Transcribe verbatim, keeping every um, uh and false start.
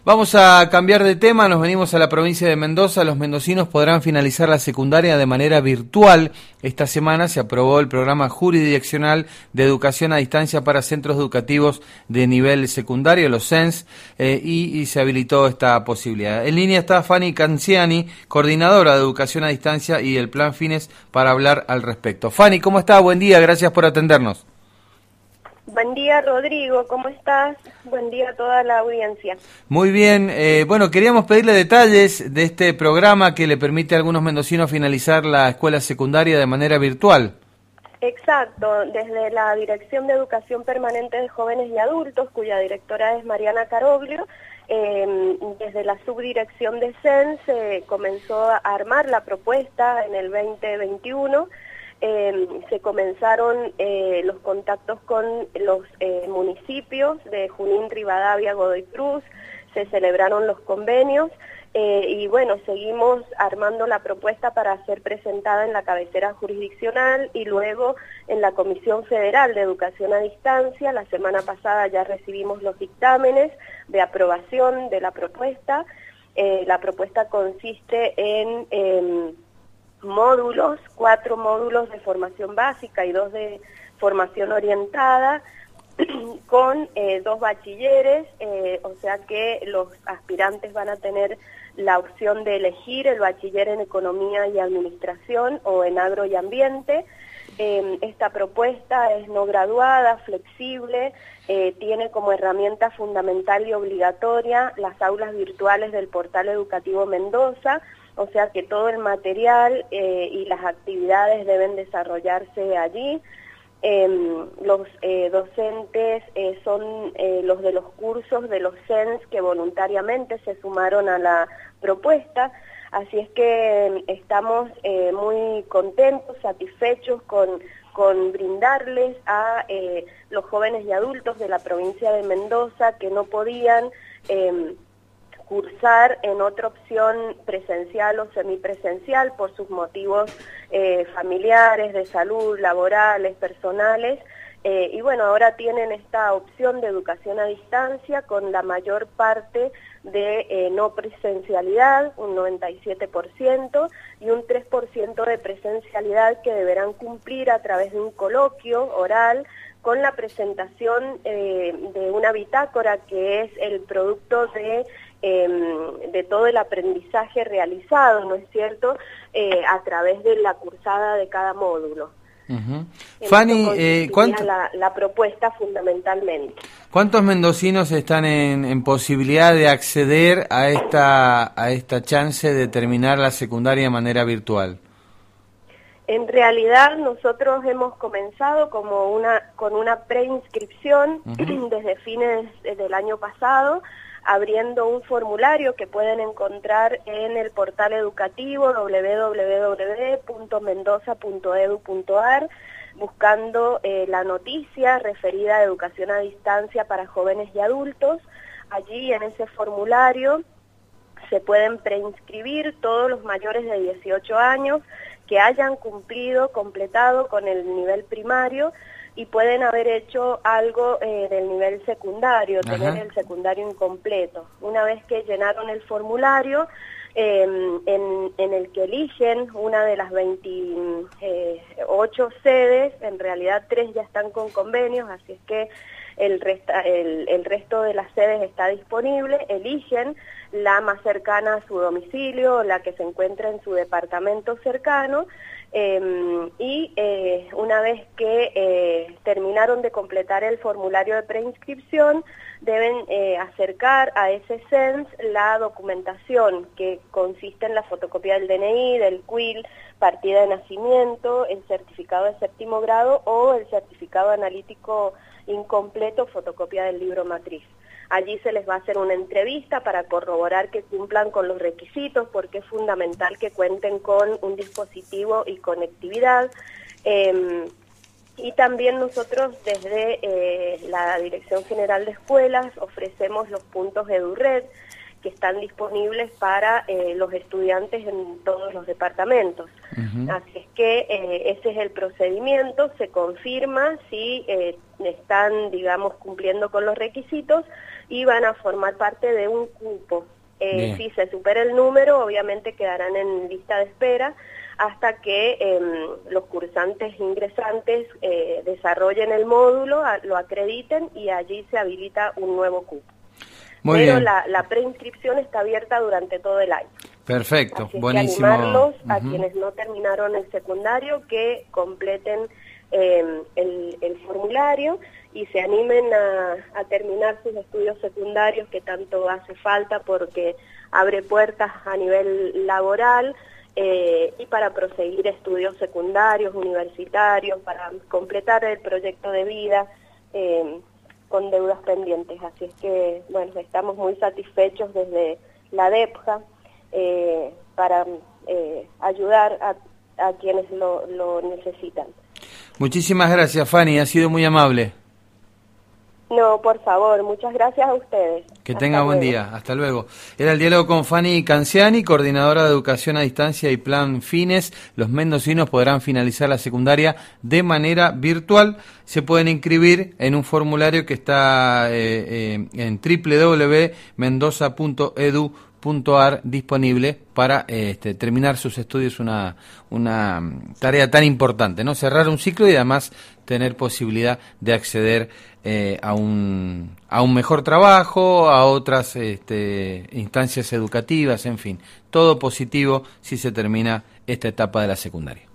Vamos a cambiar de tema, nos venimos a la provincia de Mendoza. Los mendocinos podrán finalizar la secundaria de manera virtual. Esta semana se aprobó el programa jurisdiccional de educación a distancia para centros educativos de nivel secundario, los C E N S, eh, y, y se habilitó esta posibilidad. En línea está Fanny Canciani, coordinadora de educación a distancia y el Plan Fines, para hablar al respecto. Fanny, ¿cómo está? Buen día, gracias por atendernos. Buen día, Rodrigo, ¿cómo estás? Buen día a toda la audiencia. Muy bien, eh, bueno, queríamos pedirle detalles de este programa que le permite a algunos mendocinos finalizar la escuela secundaria de manera virtual. Exacto, desde la Dirección de Educación Permanente de Jóvenes y Adultos, cuya directora es Mariana Caroglio, eh, desde la subdirección de C E N se comenzó a armar la propuesta en el veinte veintiuno. Eh, se comenzaron eh, los contactos con los eh, municipios de Junín, Rivadavia, Godoy Cruz, se celebraron los convenios eh, y bueno, seguimos armando la propuesta para ser presentada en la cabecera jurisdiccional y luego en la Comisión Federal de Educación a Distancia. La semana pasada ya recibimos los dictámenes de aprobación de la propuesta. Eh, la propuesta consiste en... Eh, módulos, cuatro módulos de formación básica y dos de formación orientada, con eh, dos bachilleres, eh, o sea que los aspirantes van a tener la opción de elegir el bachiller en Economía y Administración o en Agro y Ambiente. Eh, esta propuesta es no graduada, flexible, eh, tiene como herramienta fundamental y obligatoria las aulas virtuales del Portal Educativo Mendoza, o sea que todo el material eh, y las actividades deben desarrollarse allí. Eh, los eh, docentes eh, son eh, los de los cursos de los C E N S que voluntariamente se sumaron a la propuesta, así es que estamos eh, muy contentos, satisfechos con, con brindarles a eh, los jóvenes y adultos de la provincia de Mendoza que no podían eh, cursar en otra opción presencial o semipresencial por sus motivos eh, familiares, de salud, laborales, personales, eh, y bueno, ahora tienen esta opción de educación a distancia con la mayor parte de eh, no presencialidad, un noventa y siete por ciento, y un tres por ciento de presencialidad que deberán cumplir a través de un coloquio oral con la presentación eh, de una bitácora que es el producto de Eh, de todo el aprendizaje realizado, ¿no es cierto?, eh, a través de la cursada de cada módulo. Uh-huh. Fanny, eh, ¿cuánto... la, la propuesta fundamentalmente. ¿Cuántos mendocinos están en, en posibilidad de acceder a esta, a esta chance de terminar la secundaria de manera virtual? En realidad nosotros hemos comenzado como una, con una preinscripción uh-huh. desde fines del año pasado, abriendo un formulario que pueden encontrar en el portal educativo doble u doble u doble u punto mendoza punto edu punto ar, buscando eh, la noticia referida a educación a distancia para jóvenes y adultos. Allí en ese formulario se pueden preinscribir todos los mayores de dieciocho años que hayan cumplido, completado con el nivel primario, y pueden haber hecho algo eh, del nivel secundario, Ajá. tener el secundario incompleto. Una vez que llenaron el formulario, eh, en, en el que eligen una de las veintiocho sedes, en realidad tres ya están con convenios, así es que el, resta, el, el resto de las sedes está disponible, eligen la más cercana a su domicilio, la que se encuentra en su departamento cercano, Eh, y eh, una vez que eh, terminaron de completar el formulario de preinscripción, deben eh, acercar a ese C E N S la documentación que consiste en la fotocopia del D N I, del C U I L, partida de nacimiento, el certificado de séptimo grado o el certificado analítico incompleto, fotocopia del libro matriz. Allí se les va a hacer una entrevista para corroborar que cumplan con los requisitos, porque es fundamental que cuenten con un dispositivo y conectividad. Eh, y también nosotros desde eh, la Dirección General de Escuelas ofrecemos los puntos EduRed, que están disponibles para eh, los estudiantes en todos los departamentos. Uh-huh. Así es que eh, ese es el procedimiento, se confirma si eh, están, digamos, cumpliendo con los requisitos y van a formar parte de un cupo. Eh, si se supera el número, obviamente quedarán en lista de espera hasta que eh, los cursantes ingresantes eh, desarrollen el módulo, a, lo acrediten y allí se habilita un nuevo cupo. Muy Pero bien. La, la preinscripción está abierta durante todo el año. Perfecto, Así es buenísimo. Que animarlos uh-huh. a quienes no terminaron el secundario que completen eh, el, el formulario y se animen a, a terminar sus estudios secundarios, que tanto hace falta porque abre puertas a nivel laboral eh, y para proseguir estudios secundarios, universitarios, para completar el proyecto de vida eh, con deudas pendientes. Así es que, bueno, estamos muy satisfechos desde la DEPJA eh, para eh, ayudar a, a quienes lo, lo necesitan. Muchísimas gracias, Fanny, ha sido muy amable. No, por favor, muchas gracias a ustedes. Que tenga buen día, hasta luego. Era el diálogo con Fanny Canciani, coordinadora de Educación a Distancia y Plan Fines. Los mendocinos podrán finalizar la secundaria de manera virtual. Se pueden inscribir en un formulario que está eh, eh, en doble u doble u doble u punto mendoza punto edu punto ar disponible para este, terminar sus estudios, una, una tarea tan importante, ¿no? Cerrar un ciclo y además tener posibilidad de acceder eh, a un a un mejor trabajo, a otras este, instancias educativas, en fin, todo positivo si se termina esta etapa de la secundaria.